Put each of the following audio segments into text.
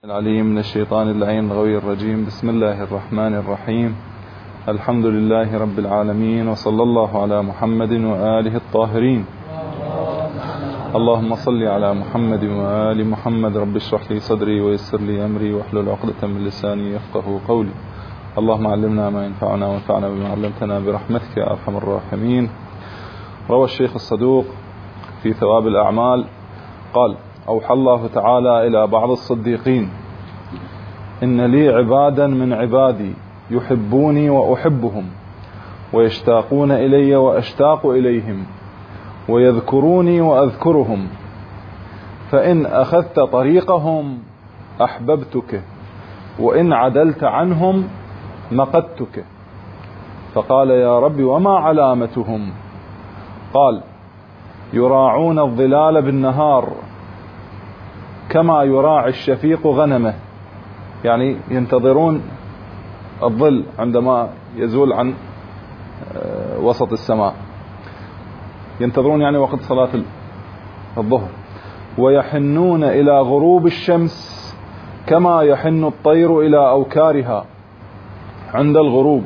العليم من الشيطان اللعين الغوي الرجيم. بسم الله الرحمن الرحيم. الحمد لله رب العالمين، وصلى الله على محمد وآله الطاهرين. اللهم صل على محمد وآل محمد. رب اشرح لي صدري ويسر لي أمري واحلل عقدة من لساني يفقه قولي. اللهم علمنا ما ينفعنا وانفعنا بما علمتنا برحمتك يا أرحم الراحمين. روى الشيخ الصدوق في ثواب الأعمال قال: أوحى الله تعالى إلى بعض الصديقين: إن لي عبادا من عبادي يحبوني وأحبهم، ويشتاقون إلي وأشتاق إليهم، ويذكروني وأذكرهم، فإن أخذت طريقهم أحببتك، وإن عدلت عنهم مقتك. فقال: يا رب وما علامتهم؟ قال: يراعون الظلال بالنهار كما يراعي الشفيق غنمه، يعني ينتظرون الظل عندما يزول عن وسط السماء، ينتظرون يعني وقت صلاة الظهر. ويحنون إلى غروب الشمس كما يحن الطير إلى أوكارها عند الغروب.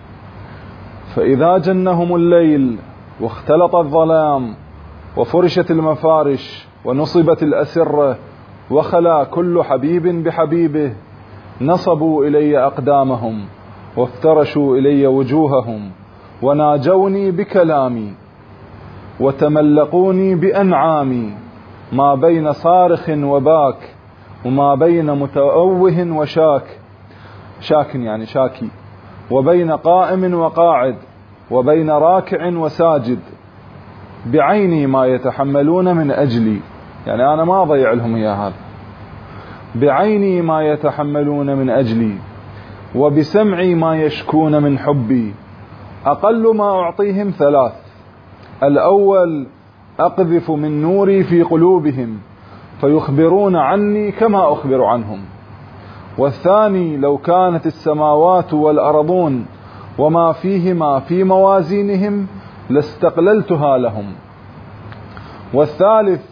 فإذا جنهم الليل واختلط الظلام وفرشت المفارش ونصبت الأسرة وخلا كل حبيب بحبيبه، نصبوا إلي أقدامهم وافترشوا إلي وجوههم، وناجوني بكلامي وتملقوني بأنعامي، ما بين صارخ وباك، وما بين متأوه وشاك، شاك يعني شاكي، وبين قائم وقاعد، وبين راكع وساجد، بعيني ما يتحملون من أجلي، يعني أنا ما أضيع لهم إياه هذا، بعيني ما يتحملون من أجلي، وبسمعي ما يشكون من حبي. أقل ما أعطيهم ثلاث: الأول أقذف من نوري في قلوبهم فيخبرون عني كما أخبر عنهم، والثاني لو كانت السماوات والأرضون وما فيهما في موازينهم لاستقللتها لهم، والثالث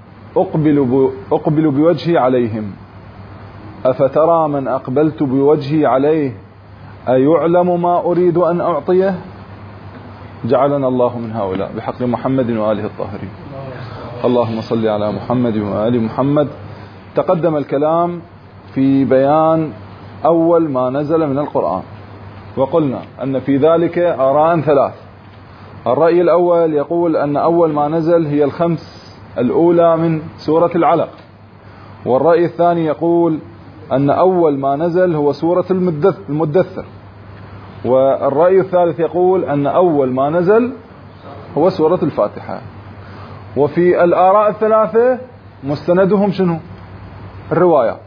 أقبل بوجهي عليهم، أفترى من أقبلت بوجهي عليه أيعلم ما أريد أن أعطيه؟ جعلنا الله من هؤلاء بحق محمد وآله الطاهرين. اللهم صل على محمد وآل محمد. تقدم الكلام في بيان أول ما نزل من القرآن، وقلنا أن في ذلك آراء ثلاث. الرأي الأول يقول أن أول ما نزل هي الخمس الأولى من سورة العلق، والرأي الثاني يقول أن أول ما نزل هو سورة المدثر، والرأي الثالث يقول أن أول ما نزل هو سورة الفاتحة. وفي الآراء الثلاثة مستندهم شنو؟ الروايات.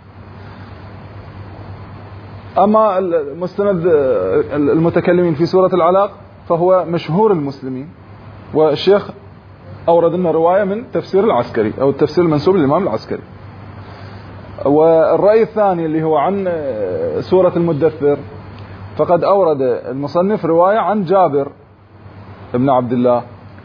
أما مستند المتكلمين في سورة العلق فهو مشهور المسلمين، والشيخ أورد لنا رواية من تفسير العسكري أو التفسير المنسوب للإمام العسكري. والرأي الثاني اللي هو عن سورة المدثر فقد أورد المصنف رواية عن جابر بن عبد الله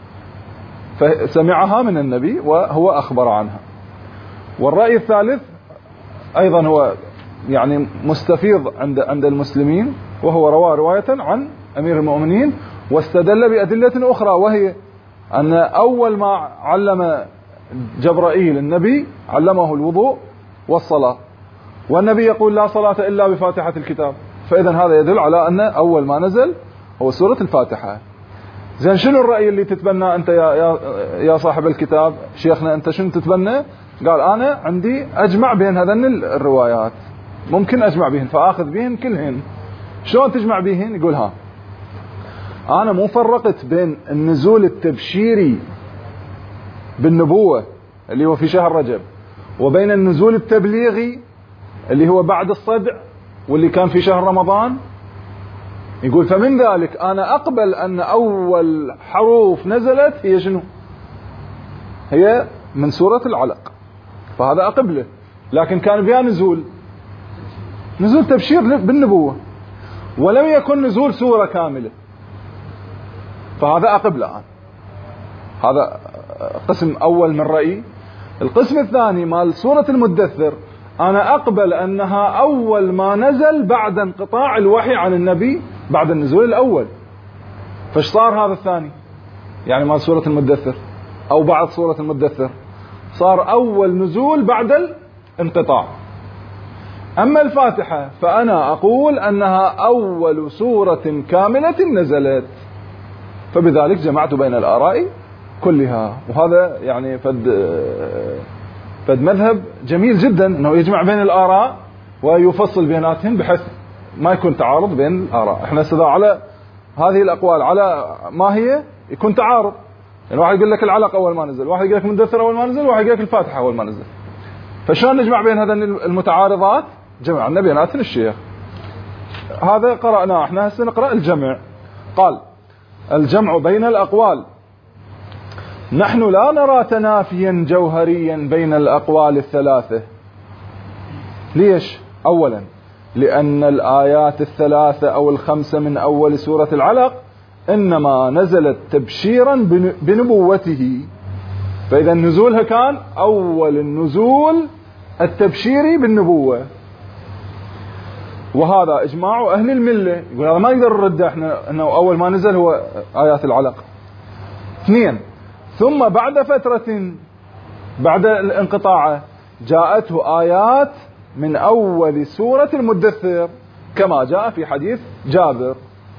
فسمعها من النبي وهو أخبر عنها. والرأي الثالث أيضا هو يعني مستفيض عند المسلمين، وهو روى رواية عن أمير المؤمنين واستدل بأدلة أخرى، وهي أن أول ما علم جبرائيل النبي علمه الوضوء والصلاة، والنبي يقول لا صلاة إلا بفاتحة الكتاب، فإذا هذا يدل على أن أول ما نزل هو سورة الفاتحة. زين، شنو الرأي اللي تتبنى أنت يا صاحب الكتاب؟ شيخنا أنت شنو تتبنى؟ قال أنا عندي أجمع بين هذين الروايات، ممكن أجمع بهن فآخذ بهن كلهن. شلون تجمع بهن؟ يقول ها أنا مو فرقت بين النزول التبشيري بالنبوة اللي هو في شهر رجب، وبين النزول التبليغي اللي هو بعد الصدع واللي كان في شهر رمضان. يقول فمن ذلك أنا أقبل أن أول حروف نزلت هي شنو؟ هي من سورة العلق، فهذا أقبله، لكن كان فيها نزول تبشير بالنبوة، ولم يكن نزول سورة كاملة، فهذا أقبله الآن. هذا قسم أول من رأيي. القسم الثاني مال سورة المدثر أنا أقبل أنها أول ما نزل بعد انقطاع الوحي عن النبي بعد النزول الأول. فايش صار هذا الثاني؟ يعني مال سورة المدثر أو بعد سورة المدثر، صار أول نزول بعد الانقطاع. أما الفاتحة فأنا أقول أنها أول سورة كاملة نزلت، فبذلك جمعت بين الآراء كلها. وهذا يعني فد مذهب جميل جدا، أنه يجمع بين الآراء ويفصل بيناتهم بحيث ما يكون تعارض بين الآراء. احنا سذا على هذه الأقوال على ما هي يكون تعارض، يعني واحد يقول لك العلق أول ما نزل، واحد يقول لك مدثر أول ما نزل، واحد يقول لك الفاتحة أول ما نزل. فشلون نجمع بين هذين المتعارضات؟ جمعنا بيناتهم الشيخ. هذا قرأناه، احنا هسه نقرأ الجمع. قال: الجمع بين الأقوال: نحن لا نرى تنافيا جوهريا بين الأقوال الثلاثة. ليش؟ أولا لأن الآيات الثلاثة أو الخمسة من أول سورة العلق إنما نزلت تبشيرا بنبوته، فإذا نزولها كان أول النزول التبشيري بالنبوة، وهذا إجماع أهل الملة. يقول هذا ما يقدر نرد احنا أنه أول ما نزل هو آيات العلق. اثنين: ثم بعد فترة بعد الانقطاع جاءته آيات من أول سورة المدثر كما جاء في حديث جابر.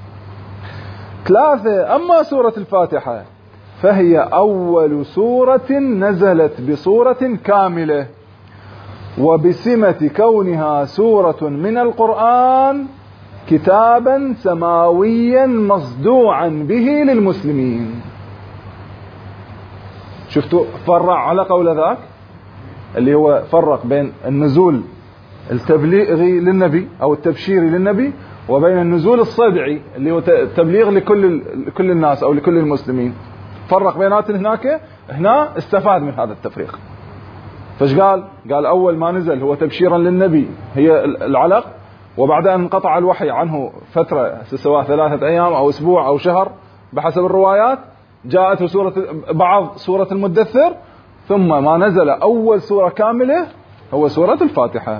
ثلاثة: أما سورة الفاتحة فهي أول سورة نزلت بصورة كاملة، وبسمة كونها سورة من القرآن كتابا سماويا مصدوعا به للمسلمين. شفتوا فرع على قول ذاك اللي هو فرق بين النزول التبليغي للنبي أو التبشيري للنبي وبين النزول الصدعي اللي هو تبليغ لكل الناس أو لكل المسلمين. فرق بيناتهم هناك، هنا استفاد من هذا التفريق. فايش قال؟ قال أول ما نزل هو تبشيرا للنبي هي العلق، وبعد أن انقطع الوحي عنه فترة سواء 3 أيام أو أسبوع أو شهر بحسب الروايات، جاءته بعض سورة المدثر، ثم ما نزل أول سورة كاملة هو سورة الفاتحة.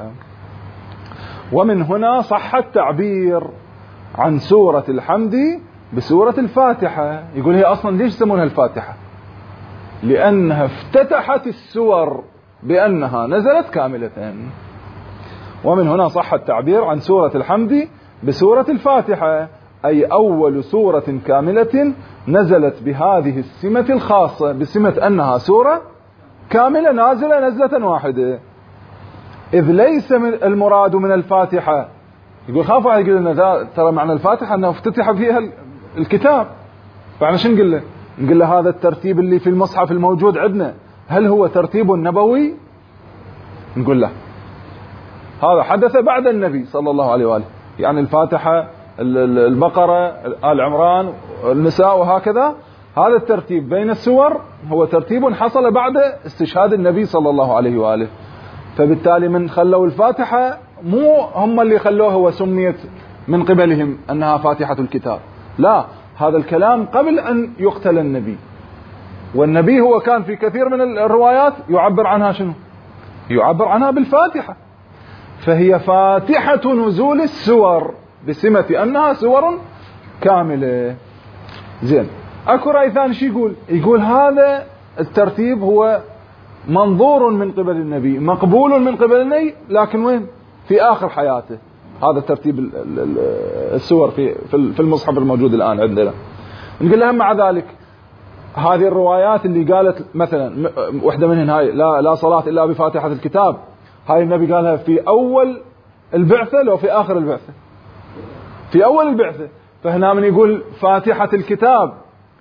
ومن هنا صح التعبير عن سورة الحمد بسورة الفاتحة. يقول هي أصلا ليش يسمونها الفاتحة؟ لأنها افتتحت السور بأنها نزلت كاملة. ومن هنا صح التعبير عن سورة الحمد بسورة الفاتحة، أي أول سورة كاملة نزلت بهذه السمة الخاصة، بسمة أنها سورة كاملة نازلة نزلة واحدة. إذ ليس من المراد من الفاتحة، يقول خاف واحد يقول لنا ترى معنى الفاتحة أنه افتتح فيها الكتاب، فعنا شو نقول له؟ نقول له هذا الترتيب اللي في المصحف الموجود عندنا هل هو ترتيب نبوي؟ نقول له هذا حدث بعد النبي صلى الله عليه وآله، يعني الفاتحة البقرة آل عمران النساء وهكذا، هذا الترتيب بين السور هو ترتيب حصل بعد استشهاد النبي صلى الله عليه وآله. فبالتالي من خلوا الفاتحة مو هم اللي خلوها وسميت من قبلهم أنها فاتحة الكتاب، لا، هذا الكلام قبل أن يقتل النبي، والنبي هو كان في كثير من الروايات يعبر عنها شنو؟ يعبر عنها بالفاتحة، فهي فاتحة نزول السور بسمة أنها سور كاملة. زين، أكو رأي ثاني شي يقول هذا الترتيب هو منظور من قبل النبي مقبول من قبل النبي، لكن وين؟ في آخر حياته. هذا ترتيب السور في المصحف الموجود الآن عندنا. نقول لهم مع ذلك هذه الروايات اللي قالت مثلا واحدة منهن هاي لا صلاة إلا بفاتحة الكتاب، هاي النبي قالها في أول البعثة لو في آخر البعثة؟ في أول البعثة. فهنا من يقول فاتحة الكتاب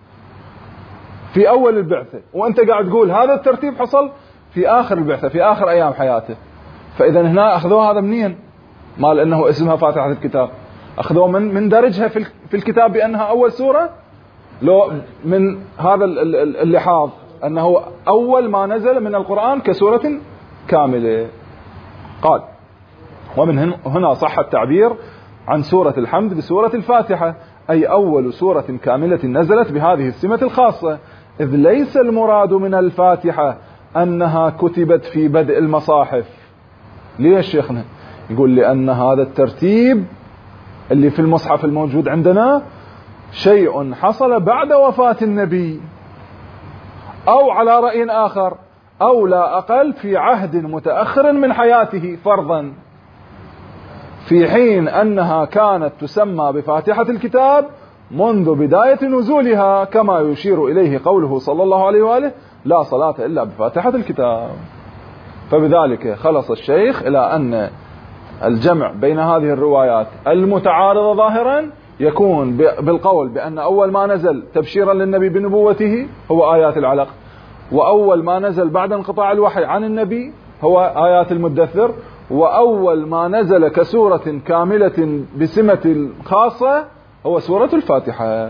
في أول البعثة، وأنت قاعد تقول هذا الترتيب حصل في آخر البعثة في آخر أيام حياته، فإذا هنا أخذوه هذا منين؟ مال أنه اسمها فاتحة الكتاب، أخذوه من درجها في الكتاب بأنها أول سورة، لو من هذا اللحاظ أنه أول ما نزل من القرآن كسورة كاملة. قال ومن هنا صح التعبير عن سورة الحمد بسورة الفاتحة، أي أول سورة كاملة نزلت بهذه السمة الخاصة، إذ ليس المراد من الفاتحة أنها كتبت في بدء المصاحف. ليش شيخنا؟ يقول لأن هذا الترتيب اللي في المصحف الموجود عندنا شيء حصل بعد وفاة النبي، أو على رأي آخر أو لا أقل في عهد متأخر من حياته فرضا، في حين أنها كانت تسمى بفاتحة الكتاب منذ بداية نزولها، كما يشير إليه قوله صلى الله عليه وآله: لا صلاة إلا بفاتحة الكتاب. فبذلك خلص الشيخ إلى أن الجمع بين هذه الروايات المتعارضة ظاهرا يكون بالقول بأن أول ما نزل تبشيرا للنبي بنبوته هو آيات العلق، وأول ما نزل بعد انقطاع الوحي عن النبي هو آيات المدثر، وأول ما نزل كسورة كاملة بسمة خاصة هو سورة الفاتحة.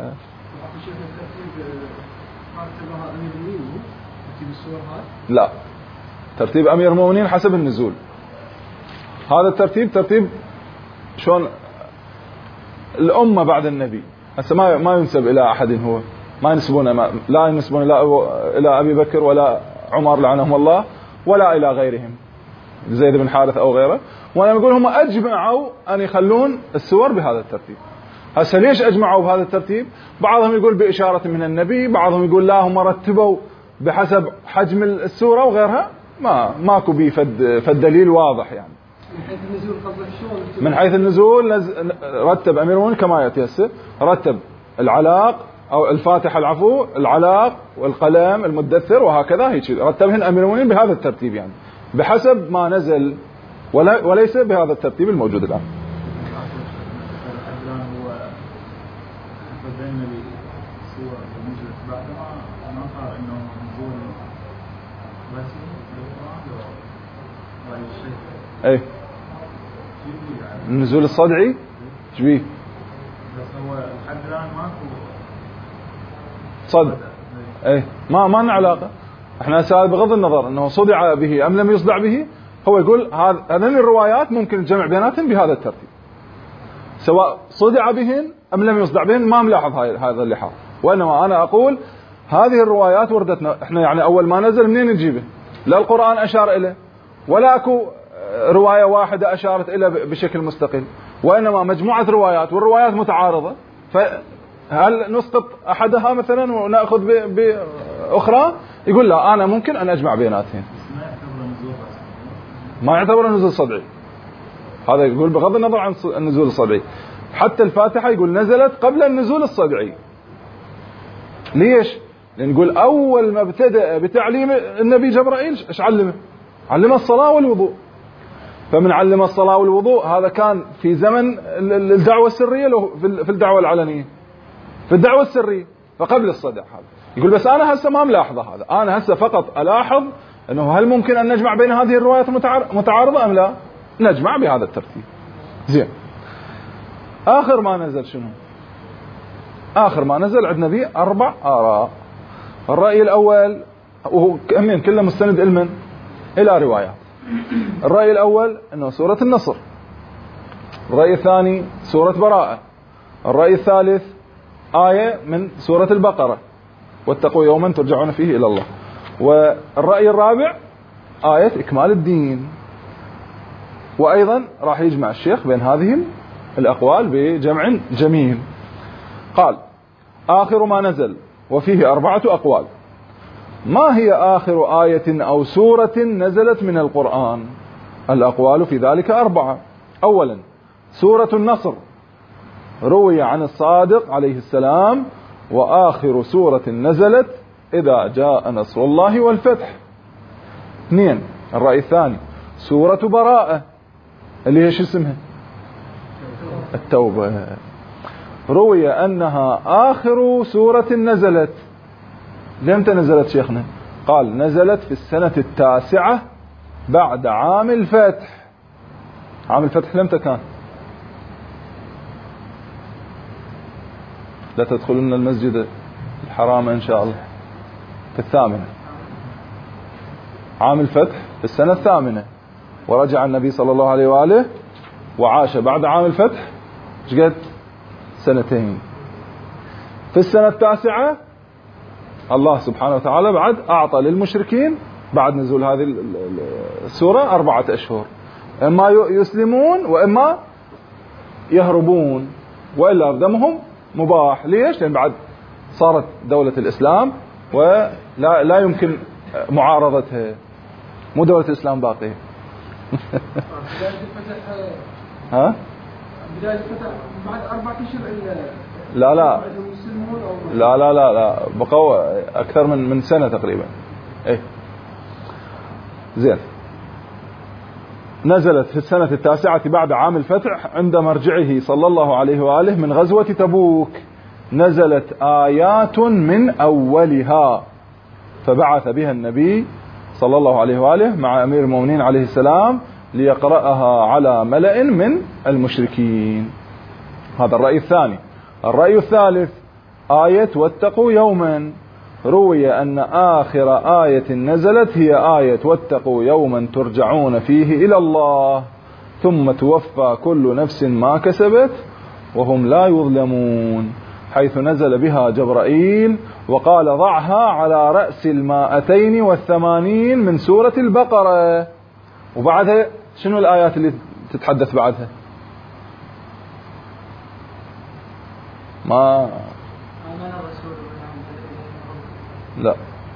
لا، ترتيب أمير المؤمنين حسب النزول. هذا الترتيب ترتيب شلون الأمة بعد النبي. هسه ما ينسب إلى أحد، هو ما ينسبون، لا ينسبون إلى أبي بكر ولا عمر لعنهم الله ولا إلى غيرهم زيد بن حارث أو غيره. وأنا أقول هم أجمعوا أن يخلون السور بهذا الترتيب. هسه ليش أجمعوا بهذا الترتيب؟ بعضهم يقول بإشارة من النبي، بعضهم يقول لا هم رتبوا بحسب حجم السورة وغيرها. ماكو بيه فد دليل واضح يعني. من حيث النزول رتب أمير المؤمنين كما يأتي هسه، رتب العلاق أو الفاتحة العفو، العلاق والقلم المدثر وهكذا، هيك رتبهن أمير المؤمنين بهذا الترتيب يعني بحسب ما نزل، وليس بهذا الترتيب الموجود الآن. ايه النزول الصدعي شبيه؟ بس هو لحد الان ماكو صدع. ايه ما لنا علاقه. احنا هسه بغض النظر انه صدع به ام لم يصدع به، هو يقول هذين الروايات ممكن الجمع بيناتهم بهذا الترتيب، سواء صدع بهن ام لم يصدع بهن ما ملاحظ هذا اللحاظ. وانما انا اقول هذه الروايات وردتنا احنا يعني اول ما نزل منين نجيبه؟ لا القرآن اشار اليه ولا اكو رواية واحدة أشارت إلى بشكل مستقل، وإنما مجموعة روايات والروايات متعارضة. فهل نسقط أحدها مثلا ونأخذ بأخرى؟ يقول لا، أنا ممكن أن أجمع بيناتهم. ما يعتبر نزول صدعي، هذا يقول بغض النظر عن النزول الصدعي. حتى الفاتحة يقول نزلت قبل النزول الصدعي. ليش؟ لأن نقول أول ما ابتدأ بتعليم النبي جبرائيل إيش علمه؟ علم الصلاة والوضوء. فمن علم الصلاة والوضوء هذا كان في زمن الدعوة السرية في الدعوة العلنية، في الدعوة السرية فقبل الصدع. هذا يقول بس أنا هسه ما ملاحظة هذا، أنا هسه فقط ألاحظ أنه هل ممكن أن نجمع بين هذه الروايات متعارضة أم لا؟ نجمع بهذا الترتيب. زين، آخر ما نزل شنو؟ آخر ما نزل عندنا به 4 آراء. الرأي الأول وهو كله مستند إلى روايات. الرأي الأول أنه سورة النصر. الرأي الثاني سورة براءة. الرأي الثالث آية من سورة البقرة: واتقوا يوما ترجعون فيه إلى الله. والرأي الرابع آية إكمال الدين. وأيضا راح يجمع الشيخ بين هذه الأقوال بجمع جميل. قال: آخر ما نزل وفيه 4 أقوال. ما هي آخر آية أو سورة نزلت من القرآن؟ الأقوال في ذلك 4. أولا سورة النصر، روي عن الصادق عليه السلام: وآخر سورة نزلت إذا جاء نصر الله والفتح. 2 الرأي الثاني سورة براءة اللي هي شو اسمها؟ التوبة، روي أنها آخر سورة نزلت. لمتى نزلت شيخنا؟ قال: نزلت في السنة 9 بعد عام الفتح. عام الفتح لمتى كان؟ لا تدخلون المسجد الحرام إن شاء الله في 8. عام الفتح في السنة 8، ورجع النبي صلى الله عليه وآله وعاش بعد عام الفتح شقد 2 في السنة 9 الله سبحانه وتعالى بعد أعطى للمشركين بعد نزول هذه السورة 4 أشهر. إما يسلمون وإما يهربون، وإلا دمهم مباح. ليش؟ لأن بعد صارت دولة الإسلام ولا يمكن معارضتها، مو دولة الإسلام باقية. ها؟ بداية الفتح بعد 4 أشهر لا لا لا لا لا بقوا أكثر من سنة تقريبا. إيه زين. نزلت في السنة 9 بعد عام الفتح عند مرجعه صلى الله عليه وآله من غزوة تبوك، نزلت آيات من أولها فبعث بها النبي صلى الله عليه وآله مع أمير المؤمنين عليه السلام ليقرأها على ملأ من المشركين. هذا الرأي الثاني. الرأي الثالث آية واتقوا يوما، روي أن آخر آية نزلت هي آية واتقوا يوما ترجعون فيه إلى الله ثم توفى كل نفس ما كسبت وهم لا يظلمون، حيث نزل بها جبرائيل وقال ضعها على رأس 280 من سورة البقرة. وبعدها شنو الآيات اللي تتحدث بعدها؟ ما لا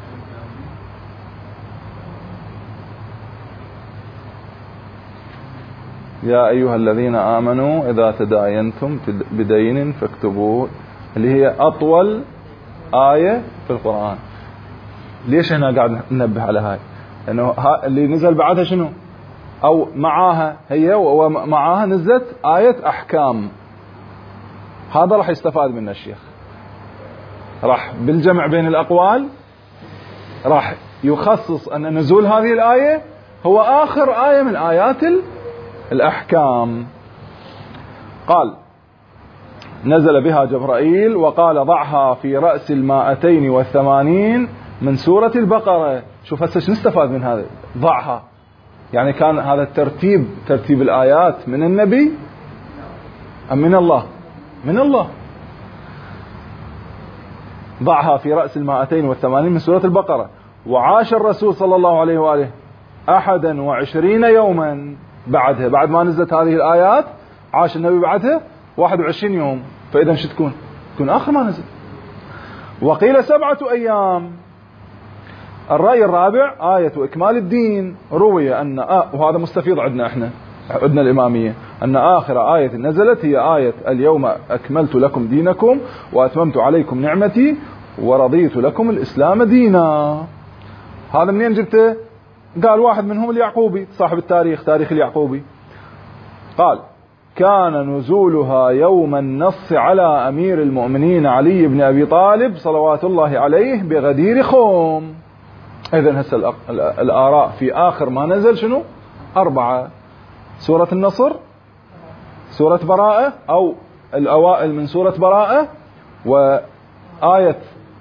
يا أيها الذين آمنوا إذا تداينتم بدين فاكتبوه، اللي هي أطول آية في القرآن. ليش هنا قاعد ننبه على هاي؟ لأنه اللي نزل بعدها شنو؟ أو معاها هي ومعاها نزلت آية أحكام. هذا راح يستفاد منه الشيخ، راح بالجمع بين الأقوال راح يخصص أن نزول هذه الآية هو آخر آية من آيات الأحكام. قال نزل بها جبرائيل وقال ضعها في رأس 280 من سورة البقرة. شوف هسه شو نستفاد من هذا؟ ضعها يعني كان هذا ترتيب الآيات من النبي أم من الله؟ من الله. ضعها في رأس 280 من سورة البقرة. وعاش الرسول صلى الله عليه وآله 21 يوما بعدها، بعد ما نزلت هذه الآيات عاش النبي بعدها 21 يوم. فإذا شو تكون آخر ما نزل. وقيل 7 أيام. الرأي الرابع آية إكمال الدين، روي أن وهذا مستفيض عندنا احنا عندنا الإمامية، أن آخر آية نزلت هي آية اليوم أكملت لكم دينكم وأتممت عليكم نعمتي ورضيت لكم الإسلام دينا. هذا منين جبته؟ قال واحد منهم اليعقوبي صاحب التاريخ، تاريخ اليعقوبي، قال كان نزولها يوم النص على أمير المؤمنين علي بن أبي طالب صلوات الله عليه بغدير خوم. إذن هسه الآراء في آخر ما نزل شنو؟ 4: سورة النصر، سورة براءة أو الأوائل من سورة براءة، وآية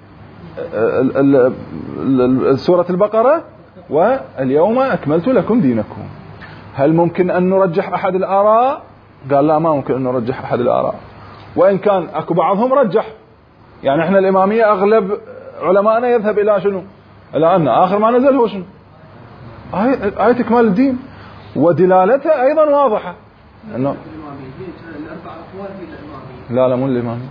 سورة البقرة، واليوم أكملت لكم دينكم. هل ممكن أن نرجح أحد الآراء؟ قال لا، ما ممكن أن نرجح أحد الآراء، وإن كان أكو بعضهم رجح. يعني إحنا الإمامية أغلب علماءنا يذهب إلى شنو؟ إلى أن آخر ما نزل هو شنو؟ آية إكمال الدين، ودلالتها أيضا واضحة. إنه لا مو الإمامية.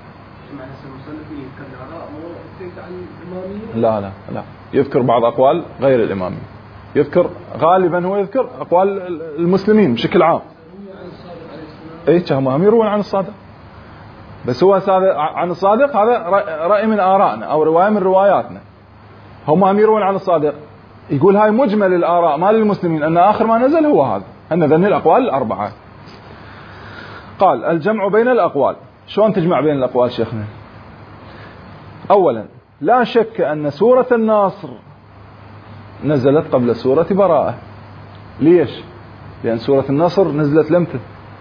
لا يذكر بعض أقوال غير الإمامية، يذكر غالبا هو يذكر أقوال المسلمين بشكل عام. إيه هم يروون عن الصادق، بس هو عن الصادق هذا رأي من آرائنا أو رواية من رواياتنا. هم يروون عن الصادق، يقول هاي مجمل الآراء مال المسلمين أن آخر ما نزل هو هذا، أن ذن الأقوال 4. قال الجمع بين الأقوال. شلون تجمع بين الأقوال شيخنا؟ أولا لا شك أن سورة النصر نزلت قبل سورة براءة. ليش؟ لأن سورة النصر نزلت لمتى؟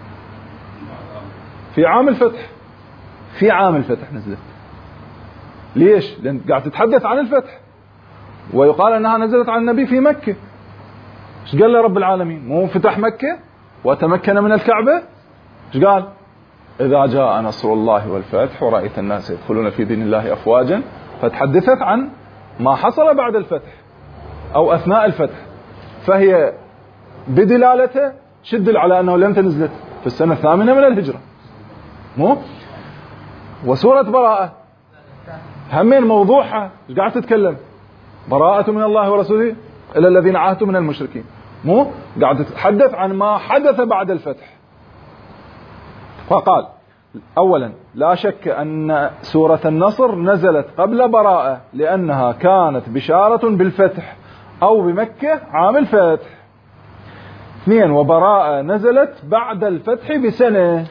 في عام الفتح. في عام الفتح نزلت. ليش؟ لأن قاعد تتحدث عن الفتح، ويقال أنها نزلت عن النبي في مكة. ايش قال له رب العالمين؟ مو فتح مكة وتمكن من الكعبة؟ ايش قال؟ إذا جاء نصر الله والفتح ورأيت الناس يدخلون في دين الله أفواجا. فتحدثت عن ما حصل بعد الفتح أو أثناء الفتح، فهي بدلالته شدل على أنه لم تنزلت في السنة الثامنة من الهجرة، مو؟ وسورة براءة همين موضوعها ايش قاعد تتكلم؟ براءة من الله ورسوله إلى الذين عاهدتم من المشركين، مو؟ قاعد تتحدث عن ما حدث بعد الفتح. فقال أولا لا شك أن سورة النصر نزلت قبل براءة لأنها كانت بشارة بالفتح أو بمكة عام الفتح. اثنين، وبراءة نزلت بعد الفتح بسنة.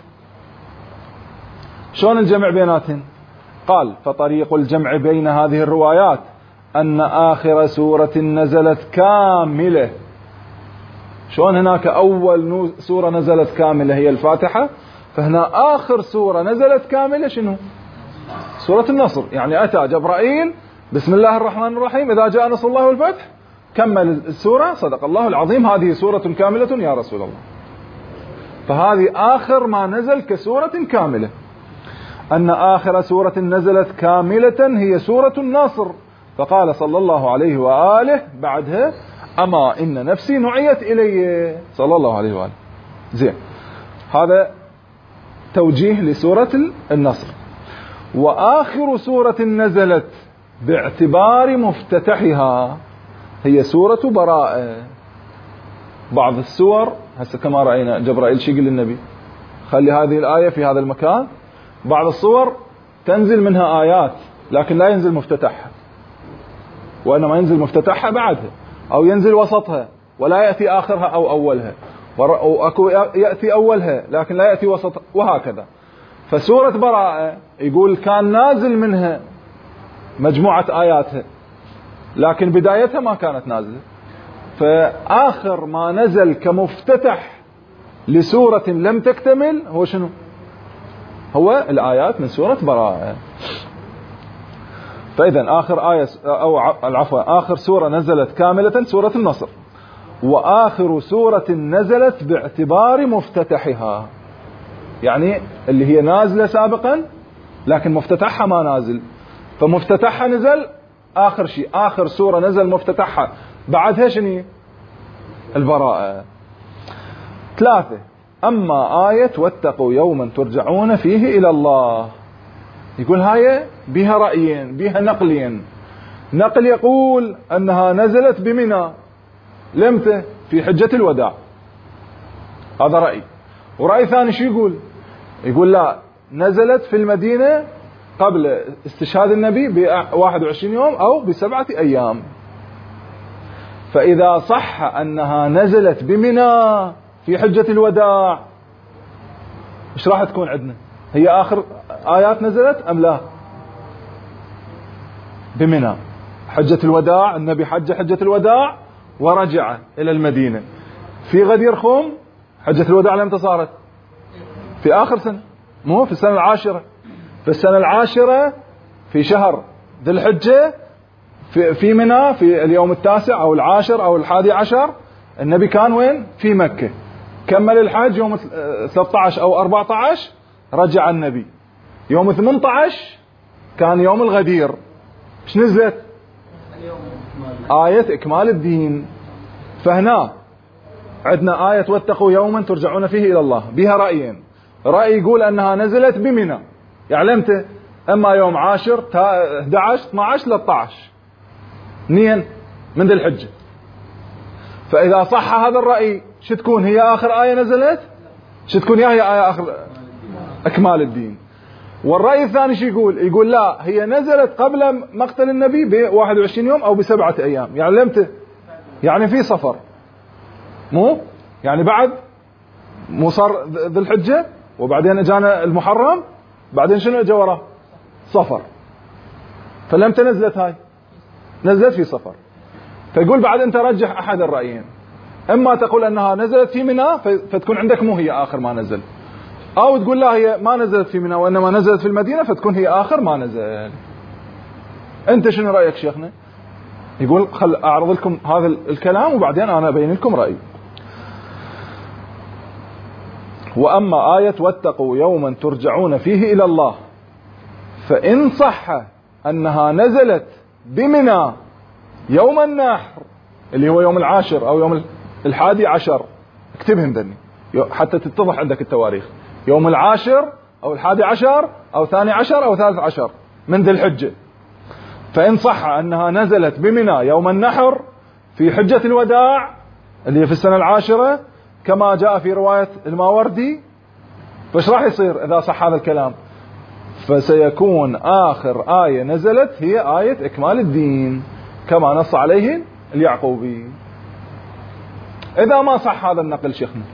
شلون الجمع بيناتهم؟ قال فطريق الجمع بين هذه الروايات أن آخر سورة نزلت كاملة. شلون هناك أول سورة نزلت كاملة هي الفاتحة، فهنا آخر سورة نزلت كاملة شنو؟ سورة النصر. يعني أتى جبرائيل بسم الله الرحمن الرحيم إذا جاء نصر الله والفتح، كمل السورة صدق الله العظيم هذه سورة كاملة يا رسول الله. فهذه آخر ما نزل كسورة كاملة. أن آخر سورة نزلت كاملة هي سورة النصر، فقال صلى الله عليه وآله بعدها أما إن نفسي نعيت إلي صلى الله عليه وآله. زين، هذا توجيه لسورة النصر. وآخر سورة نزلت باعتبار مفتتحها هي سورة براءة. بعض السور هسه كما رأينا جبرائيل شي يقول للنبي خلي هذه الآية في هذا المكان. بعض الصور تنزل منها آيات لكن لا ينزل مفتتحها، وإنما ينزل مفتتحها بعدها أو ينزل وسطها ولا يأتي آخرها أو أولها، أو يأتي أولها لكن لا يأتي وسط، وهكذا. فسورة براءة يقول كان نازل منها مجموعة آياتها لكن بدايتها ما كانت نازلة. فآخر ما نزل كمفتتح لسورة لم تكتمل هو شنو؟ هو الآيات من سورة براءة. فإذا آخر آية أو العفو آخر سورة نزلت كاملة سورة النصر، وآخر سورة نزلت باعتبار مفتتحها، يعني اللي هي نازلة سابقا لكن مفتتحها ما نازل، فمفتتحها نزل آخر شيء. آخر سورة نزل مفتتحها بعدها شنو؟ البراءة. ثلاثة، أما آية واتقوا يوما ترجعون فيه إلى الله، يقول هاي بها رأيين بها نقلين. نقل يقول أنها نزلت بمنى لمتى؟ في حجة الوداع، هذا رأي. ورأي ثاني شو يقول؟ يقول لا، نزلت في المدينة قبل استشهاد النبي ب21 يوم أو ب7 أيام. فإذا صح أنها نزلت بمنى في حجة الوداع إيش راح تكون عندنا؟ هي آخر آيات نزلت أم لا؟ بمنى حجة الوداع، النبي حجة الوداع ورجع إلى المدينة. في غدير خوم حجة الوداع لمتى صارت؟ في آخر سنة، مو في السنة العاشرة. في السنة العاشرة في شهر ذي الحجة في منى في اليوم 9 أو 10 أو 11 النبي كان وين؟ في مكة. كمل الحج يوم 13 أو 14 رجع النبي. يوم 18 كان يوم الغدير. ايش نزلت؟ آية إكمال الدين. فهنا عندنا آية واتقوا يوما ترجعون فيه إلى الله بها رأيين. رأي يقول أنها نزلت بمنى، يعني متى؟ أما يوم 10 11 12 13 2 من ذي الحجة. فإذا صح هذا الرأي شو تكون هي آخر آية نزلت؟ شو تكون هي آية آخر إكمال الدين. والرأي الثاني شو يقول؟ يقول لا، هي نزلت قبل مقتل النبي ب21 يوم أو ب7 أيام. يعني لمتى؟ يعني في صفر، مو يعني بعد مو صار ذي الحجة وبعدين اجانا المحرم، بعدين شنو اجى وراه؟ صفر. فلمتى نزلت هاي؟ نزلت في صفر. فيقول بعد انت رجح احد الرأيين، اما تقول انها نزلت في منى فتكون عندك مو هي اخر ما نزل، او تقول لا هي ما نزلت في منى وانما نزلت في المدينة فتكون هي اخر ما نزل. انت شنو رأيك شيخنا؟ يقول خل اعرض لكم هذا الكلام وبعدين انا ابين لكم رأيي. وأما آية واتقوا يوما ترجعون فيه إلى الله، فإن صح أنها نزلت بمنى يوم النحر اللي هو يوم 10 أو يوم 11، اكتبهم ذني حتى تتضح عندك التواريخ، يوم 10 أو 11 أو 12 أو 13 من ذي الحجة. فإن صح أنها نزلت بمنى يوم النحر في حجة الوداع اللي هي في السنة 10 كما جاء في رواية الماوردي، فايش راح يصير إذا صح هذا الكلام؟ فسيكون آخر آية نزلت هي آية إكمال الدين كما نص عليه اليعقوبي، إذا ما صح هذا النقل شيخنا،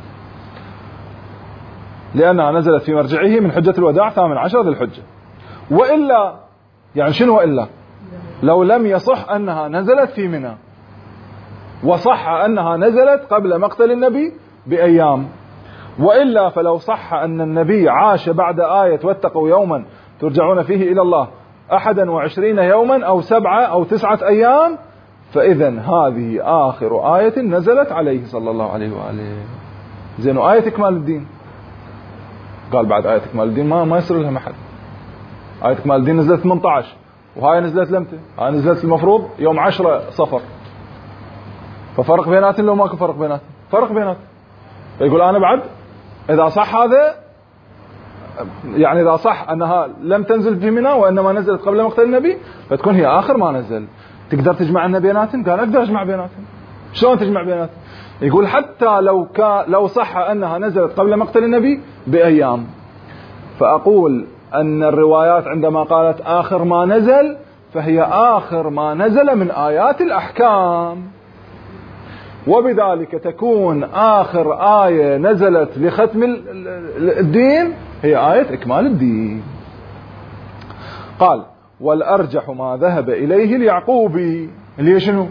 لأنها نزلت في مرجعه من حجة الوداع 18 ذي الحجة. وإلا يعني شنو وإلا؟ لو لم يصح أنها نزلت في منى وصح أنها نزلت قبل مقتل النبي بأيام، وإلا فلو صح أن النبي عاش بعد آية واتقوا يوما ترجعون فيه إلى الله 21 يوما أو 7 أو 9 أيام، فإذن هذه آخر آية نزلت عليه صلى الله عليه وآله. زين، آية إكمال الدين قال بعد آية إكمال الدين ما يصير لها محل. آية إكمال الدين نزلت 18 وهاي نزلت لمتى؟ هاي نزلت المفروض يوم 10 صفر، ففرق بيناتهم لو ماكو فرق بيناتهم؟ فرق بيناتهم. فيقول أنا بعد إذا صح هذا، يعني إذا صح أنها لم تنزل في منى وإنما نزلت قبل مقتل النبي فتكون هي آخر ما نزل. تقدر تجمع لنا بيناتهم؟ قال أقدر أجمع بيناتهم. شلون تجمع بيناتهم؟ يقول حتى لو صح أنها نزلت قبل مقتل النبي بأيام، فأقول أن الروايات عندما قالت آخر ما نزل فهي آخر ما نزل من آيات الأحكام، وبذلك تكون آخر آية نزلت لختم الدين هي آية إكمال الدين. قال والأرجح ما ذهب إليه اليعقوبي، اللي شنو؟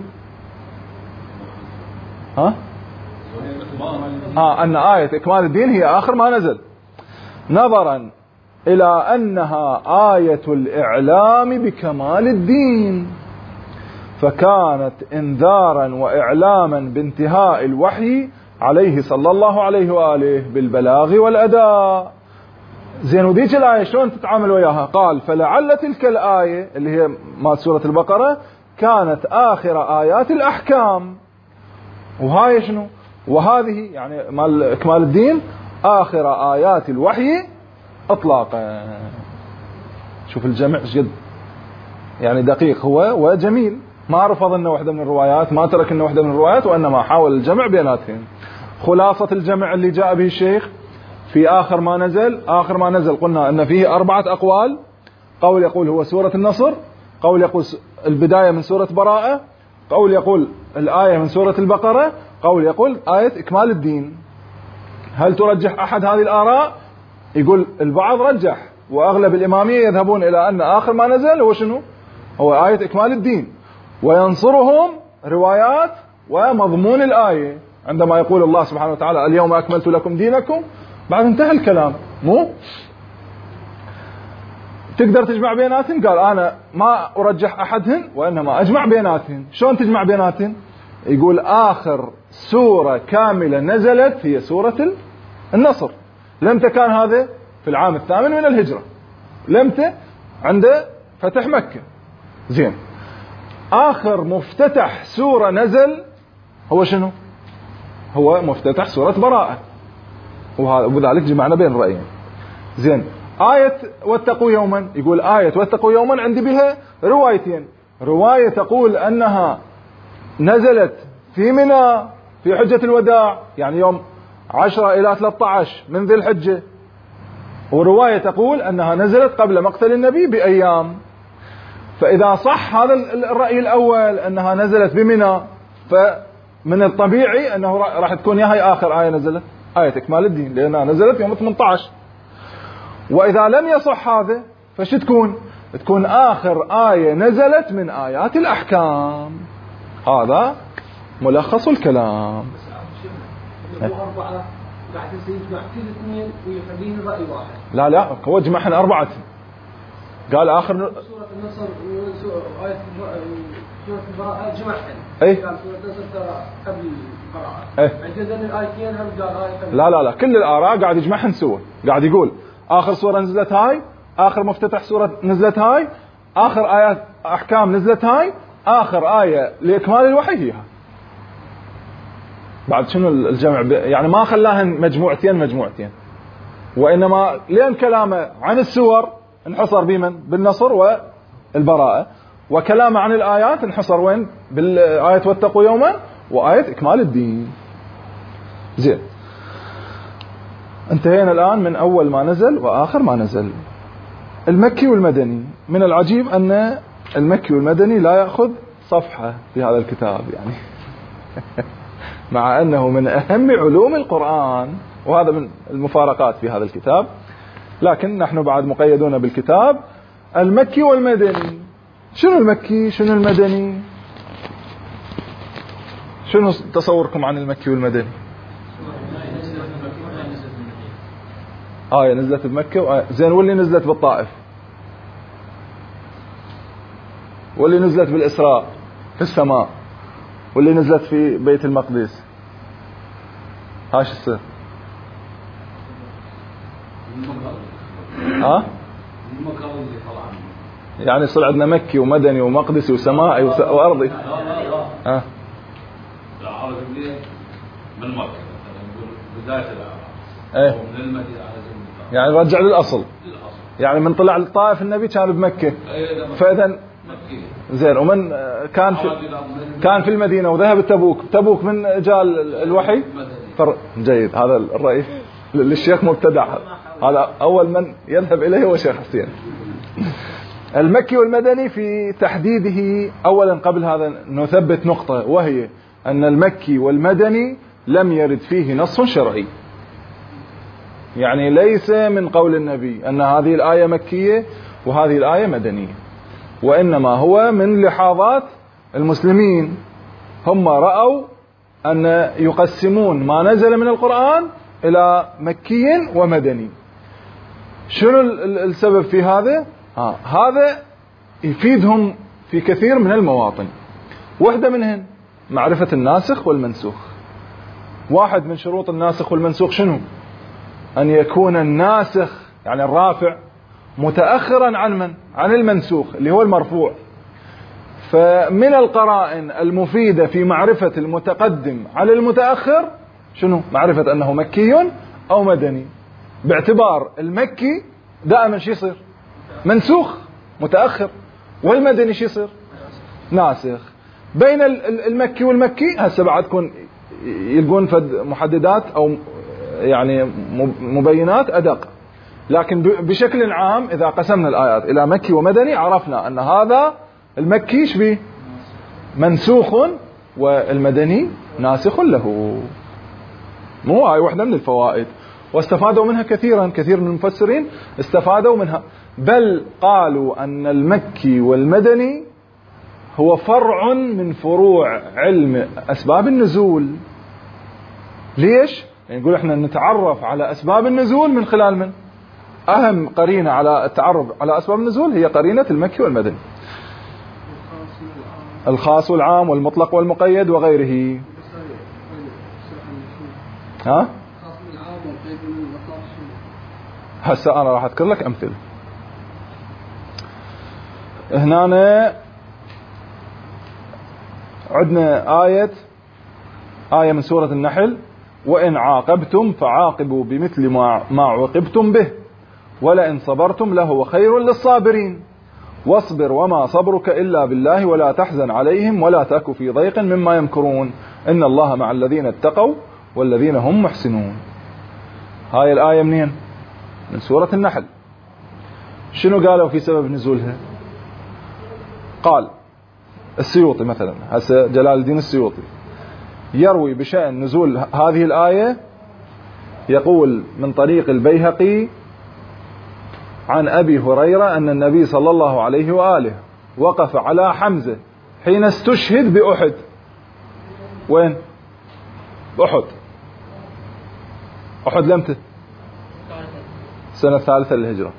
أن آية إكمال الدين هي آخر ما نزل، نظرا إلى أنها آية الإعلام بكمال الدين، فكانت إنذارا وإعلاما بانتهاء الوحي عليه صلى الله عليه وآله بالبلاغ والأداء. زين، وديك الآية شلون تتعامل وياها؟ قال فلعل تلك الآية اللي هي ما سورة البقرة كانت آخر آيات الأحكام، وهاي شنو؟ وهذه يعني مال إكمال الدين آخر آيات الوحي إطلاقا. شوف الجمع جد يعني دقيق هو وجميل، ما رفض أنه واحدة من الروايات، ما ترك أنه واحدة من الروايات، وإنما حاول الجمع بيناتهم. خلاصة الجمع اللي جاء به الشيخ في آخر ما نزل قلنا أن فيه 4 أقوال. قول يقول هو سورة النصر، قول يقول البداية من سورة براءة، قول يقول الآية من سورة البقرة، قول يقول آية إكمال الدين. هل ترجح أحد هذه الآراء؟ يقول البعض رجح، وأغلب الإمامية يذهبون إلى أن آخر ما نزل هو شنو؟ هو آية إكمال الدين، وينصرهم روايات ومضمون الآية عندما يقول الله سبحانه وتعالى اليوم أكملت لكم دينكم، بعد انتهى الكلام. مو تقدر تجمع بيناتهم؟ قال أنا ما أرجح أحدهن وإنما أجمع بيناتهم. شلون تجمع بيناتهم؟ يقول آخر سورة كاملة نزلت هي سورة النصر. لمتى كان هذا؟ في العام 8 من الهجرة. لمتى؟ عند فتح مكة. زين، آخر مفتتح سورة نزل هو شنو؟ هو مفتتح سورة براءة، وبذلك جمعنا بين الرأيين. زين، آية واتقوا يوما، يقول آية واتقوا يوما عندي بها روايتين. رواية تقول أنها نزلت في منى في حجة الوداع، يعني يوم 10 إلى 13 من ذي الحجة، ورواية تقول أنها نزلت قبل مقتل النبي بأيام. فإذا صح هذا الرأي الأول أنها نزلت بمنى، فمن الطبيعي أنه راح تكون هي آخر آية نزلت، آية إكمال الدين، لأنها نزلت يوم 18. وإذا لم يصح هذا فش تكون آخر آية نزلت من آيات الأحكام. هذا ملخص الكلام. لا هو جمعهن 4. قال آخر سورة النصر وآية سورة البراءة جمعهن. أي قال سورة النصر ترى قبل البراءة. أي عندنا الآيتين هم قال آية. لا كل الآراء قاعد يجمعهن سوا. قاعد يقول آخر سورة نزلت هاي، آخر مفتتح سورة نزلت هاي، آخر آيات أحكام نزلت هاي، آخر آية لإكمال الوحي فيها. بعد شنو الجمع يعني ما خلاها مجموعتين، وإنما لأن كلامه عن السور انحصر بمن؟ بالنصر والبراءة، وكلامه عن الآيات انحصر وين؟ بالآية واتقوا يوما وآية إكمال الدين. زين، انتهينا الآن من أول ما نزل وآخر ما نزل. المكي والمدني، من العجيب أن المكي والمدني لا يأخذ صفحة في هذا الكتاب يعني مع أنه من أهم علوم القرآن، وهذا من المفارقات في هذا الكتاب، لكن نحن بعد مقيدون بالكتاب. المكي والمدني، شنو المكي شنو المدني؟ شنو تصوركم عن المكي والمدني؟ آية نزلت بمكة زين، واللي نزلت بالطائف، واللي نزلت بالإسراء في السماء، واللي نزلت في بيت المقدس، هاش السر. يعني يصير عندنا مكي ومدني ومقدسي وسمائي وأرضي. من مكة بداية العراق، من المدينة يعني رجع للأصل. يعني من طلع الطائف النبي كان بمكة، فإذا زين. ومن كان في المدينة وذهب تبوك من جاء الوحي جيد. هذا الرأي للشيخ مبتدع، هذا أول من يذهب إليه هو شيخ حسين. المكي والمدني في تحديده، أولا قبل هذا نثبت نقطة، وهي أن المكي والمدني لم يرد فيه نص شرعي، يعني ليس من قول النبي أن هذه الآية مكية وهذه الآية مدنية، وإنما هو من لحاظات المسلمين. هم رأوا أن يقسمون ما نزل من القرآن إلى مكي ومدني. شنو السبب في هذا؟ هذا يفيدهم في كثير من المواطن. واحدة منهن معرفة الناسخ والمنسوخ. واحد من شروط الناسخ والمنسوخ شنو؟ أن يكون الناسخ يعني الرافع متأخرا عن من؟ عن المنسوخ اللي هو المرفوع. فمن القرائن المفيدة في معرفة المتقدم على المتأخر شنو؟ معرفة أنه مكي أو مدني، باعتبار المكي دائما شو يصير؟ منسوخ متأخر، والمدني شو يصير؟ ناسخ. بين المكي والمكي هسه بعد تكون يلقون فد محددات أو يعني مبينات أدق، لكن بشكل عام إذا قسمنا الآيات إلى مكي ومدني عرفنا أن هذا المكي شبيه منسوخ والمدني ناسخ له. مو هاي واحدة من الفوائد، واستفادوا منها كثير من المفسرين استفادوا منها، بل قالوا أن المكي والمدني هو فرع من فروع علم أسباب النزول. ليش؟ يعني نقول احنا نتعرف على أسباب النزول من خلال من؟ أهم قرينة على التعرف على أسباب النزول هي قرينة المكي والمدني، الخاص والعام والمطلق والمقيد وغيره. ها؟ هسه أنا راح أذكر لك أمثلة. هنا عندنا آية من سورة النحل: وإن عاقبتم فعاقبوا بمثل ما عوقبتم به ولئن صبرتم لهو خير للصابرين واصبر وما صبرك إلا بالله ولا تحزن عليهم ولا تك في ضيق مما يمكرون إن الله مع الذين اتقوا والذين هم محسنون. هاي الآية منين؟ من سورة النحل. شنو قالوا في سبب نزولها؟ قال السيوطي مثلا، هسه جلال الدين السيوطي يروي بشأن نزول هذه الآية، يقول من طريق البيهقي عن أبي هريرة أن النبي صلى الله عليه وآله وقف على حمزة حين استشهد بأحد. وين؟ أحد لمتى؟ سنة 3 للهجرة.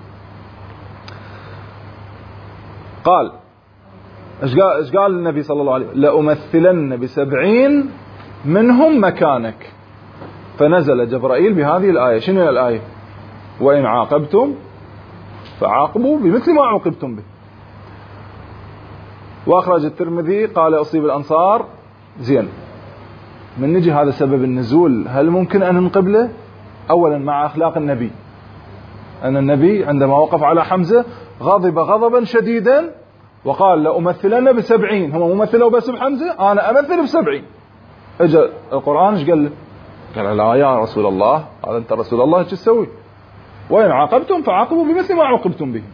قال إيش قال النبي صلى الله عليه وسلم؟ لأمثلن ب70 منهم مكانك. فنزل جبرائيل بهذه الآية. شنو الآية؟ وإن عاقبتم فعاقبوا بمثل ما عوقبتم به. وأخرج الترمذي قال أصيب الأنصار زين من نجي هذا سبب النزول، هل ممكن أن نقبله؟ أولا مع أخلاق النبي، أن النبي عندما وقف على حمزة غضب غضبا شديدا وقال لأمثلن ب70، هم ممثلوا بس بحمزة، أنا أمثل ب70. اجى القرآن ايش قال له؟ قال لا يا رسول الله، قال أنت رسول الله ايش تسوي؟ وإن عاقبتم فعاقبوا بمثل ما عوقبتم به.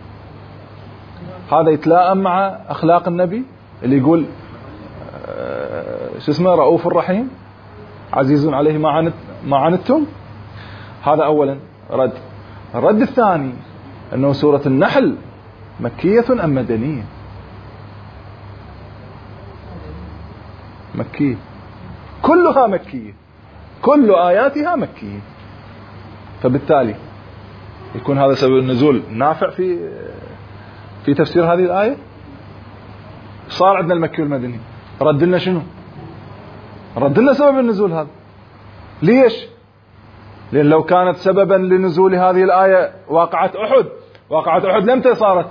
هذا يتلائم مع أخلاق النبي اللي يقول شو اسمه رؤوف الرحيم عزيز عليه ما عنتم. هذا أولا رد. الرد الثاني أنه سورة النحل مكية أم مدنية؟ مكية، كلها مكية، كل آياتها مكية. فبالتالي يكون هذا سبب النزول نافع في تفسير هذه الآية. صار عندنا المكي والمدني، رد لنا شنو؟ رد لنا سبب النزول هذا. ليش؟ لأن لو كانت سببا لنزول هذه الآية واقعة أحد لمتى صارت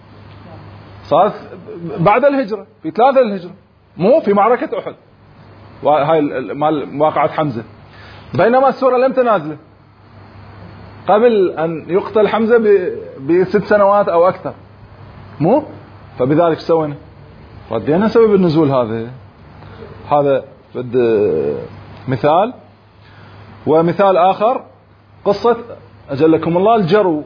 بعد الهجرة، في 3 الهجرة، مو في معركة أحد، وهاي مال واقعة حمزة. بينما السورة لم تنازل قبل أن يقتل حمزة ب6 سنوات أو أكثر، مو؟ فبذلك سوينا ردينا سبب النزول هذا مثال. ومثال آخر قصة أجلكم الله الجرو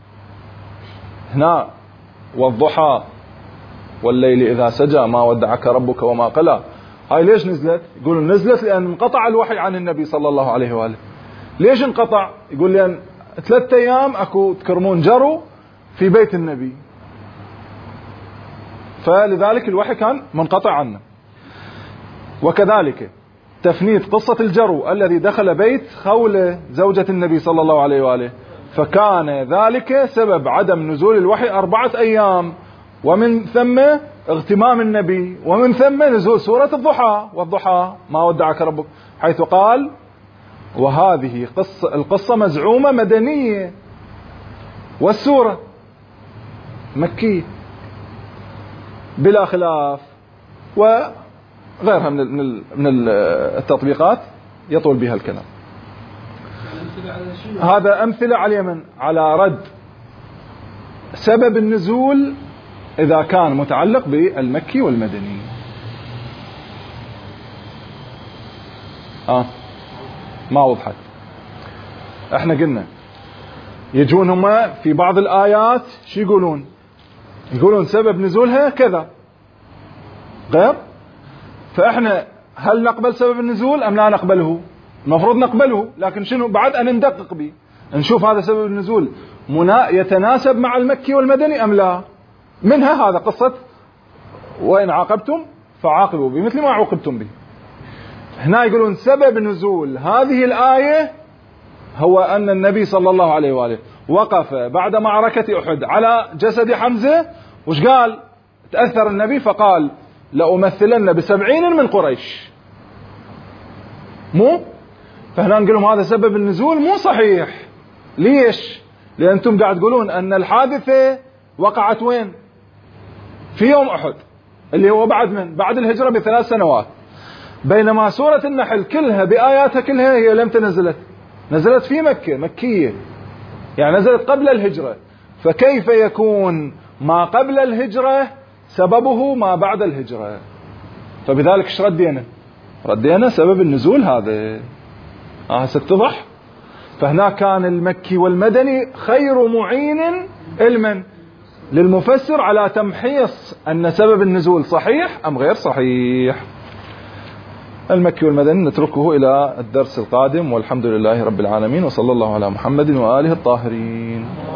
هنا، والضحى والليل إذا سجى ما ودعك ربك وما قلى. هاي ليش نزلت؟ يقولون نزلت لأن انقطع الوحي عن النبي صلى الله عليه وآله. ليش انقطع؟ يقول لأن 3 أيام أكو تكرمون جرو في بيت النبي، فلذلك الوحي كان منقطع عنه. وكذلك تفنيد قصة الجرو الذي دخل بيت خولة زوجة النبي صلى الله عليه وآله، فكان ذلك سبب عدم نزول الوحي 4 أيام، ومن ثم اغتمام النبي، ومن ثم نزول سورة الضحى، والضحى ما ودعك ربك، حيث قال وهذه القصة مزعومة مدنية والسورة مكية بلا خلاف. وغيرها من التطبيقات يطول بها الكلام. هذا أمثلة على اليمن على رد سبب النزول إذا كان متعلق بالمكي والمدني. ما وضحت. احنا قلنا يجون هما في بعض الآيات شو يقولون سبب نزولها كذا غير، فاحنا هل نقبل سبب النزول أم لا نقبله؟ المفروض نقبله، لكن شنو بعد أن ندقق به نشوف هذا سبب النزول يتناسب مع المكي والمدني أم لا. منها هذا قصة وإن عاقبتم فعاقبوا بمثل ما عوقبتم به. هنا يقولون سبب نزول هذه الآية هو أن النبي صلى الله عليه وآله وقف بعد معركة أحد على جسد حمزة، وش قال؟ تأثر النبي فقال لأمثلن ب70 من قريش، مو؟ فهنا نقول لهم هذا سبب النزول مو صحيح. ليش؟ لأن أنتم قاعد تقولون أن الحادثة وقعت وين؟ في يوم أحد اللي هو بعد الهجرة ب3 سنوات، بينما سورة النحل كلها بآياتها كلها هي لم نزلت في مكة، مكية، يعني نزلت قبل الهجرة. فكيف يكون ما قبل الهجرة سببه ما بعد الهجرة؟ فبذلك ايش ردينا سبب النزول هذا. ستتضح. فهنا كان المكي والمدني خير معين علما للمفسر على تمحيص أن سبب النزول صحيح أم غير صحيح. المكي والمدني نتركه إلى الدرس القادم، والحمد لله رب العالمين، وصلى الله على محمد وآله الطاهرين.